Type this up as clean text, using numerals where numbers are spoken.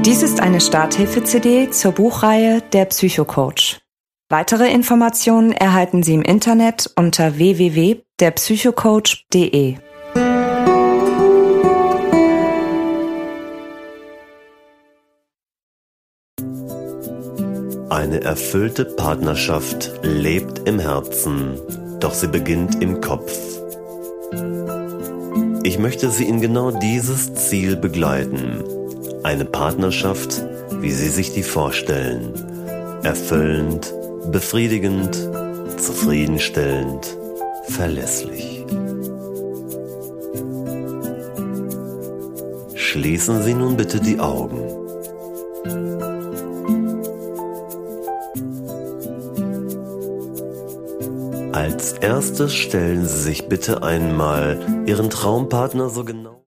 Dies ist eine Starthilfe-CD zur Buchreihe Der Psychocoach. Weitere Informationen erhalten Sie im Internet unter www.derpsychocoach.de. Eine erfüllte Partnerschaft lebt im Herzen, doch sie beginnt im Kopf. Ich möchte Sie in genau dieses Ziel begleiten. Eine Partnerschaft, wie Sie sich die vorstellen. Erfüllend, befriedigend, zufriedenstellend, verlässlich. Schließen Sie nun bitte die Augen. Als erstes stellen Sie sich bitte einmal Ihren Traumpartner so genau